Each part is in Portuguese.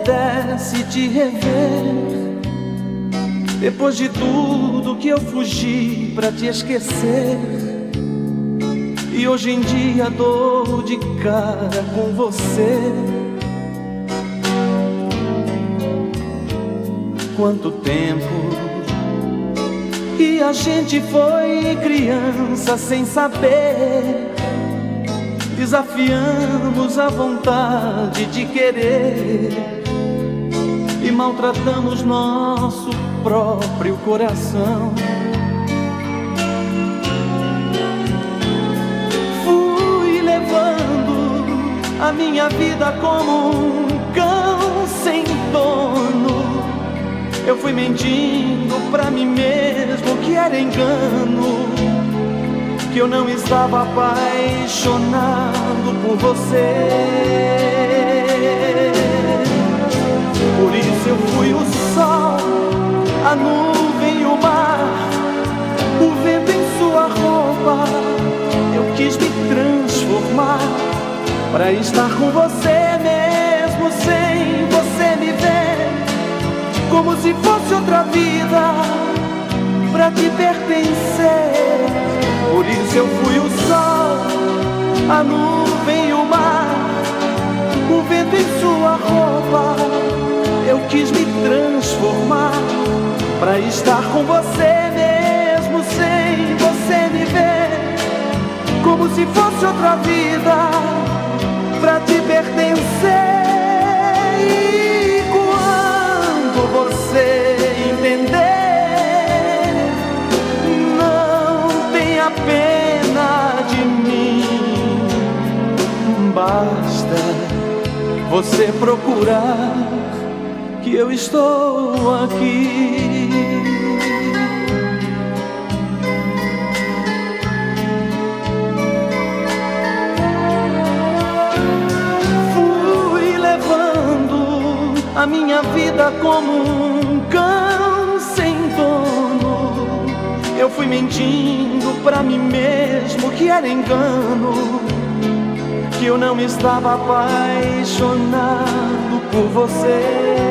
pudesse te rever, depois de tudo que eu fugi pra te esquecer, e hoje em dia dou de cara com você. Quanto tempo que a gente foi criança sem saber, desafiamos a vontade de querer e maltratamos nosso próprio coração. Fui levando a minha vida como um cão sem dono. Eu fui mentindo pra mim mesmo que era engano, que eu não estava apaixonado por você. Por isso eu fui o sol, a nuvem e o mar, o vento em sua roupa. Eu quis me transformar pra estar com você mesmo sem você me ver, como se fosse outra vida pra te pertencer. Por isso eu fui o sol, a nuvem e o mar, o vento em sua roupa. Eu quis me transformar pra estar com você mesmo sem você me ver, como se fosse outra vida pra te pertencer. E quando você entender, não tenha pena de mim, basta você procurar que eu estou aqui. Fui levando a minha vida como um cão sem dono. Eu fui mentindo pra mim mesmo que era engano, que eu não estava apaixonado por você.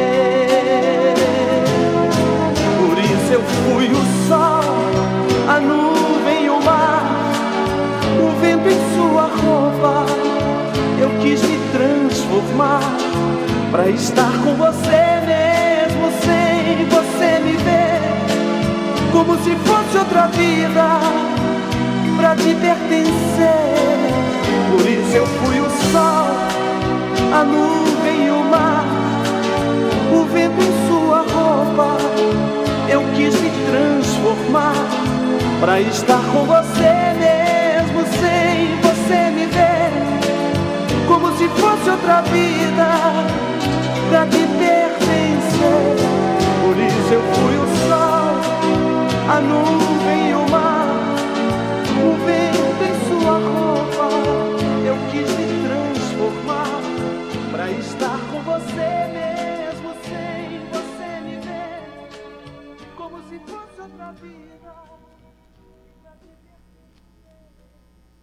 Por isso eu fui o sol, a nuvem e o mar, o vento em sua roupa. Eu quis me transformar pra estar com você mesmo sem você me ver, como se fosse outra vida pra te pertencer. Por isso eu fui o sol, a nuvem e o mar, o vento em sua roupa. Eu quis me transformar pra estar com você mesmo sem você me ver, como se fosse outra vida pra te pertencer. Por isso eu fui o sol, a nuvem e o mar, o vento em sua roupa. Eu quis me transformar pra estar com você mesmo sem você me ver, como se fosse outra vida.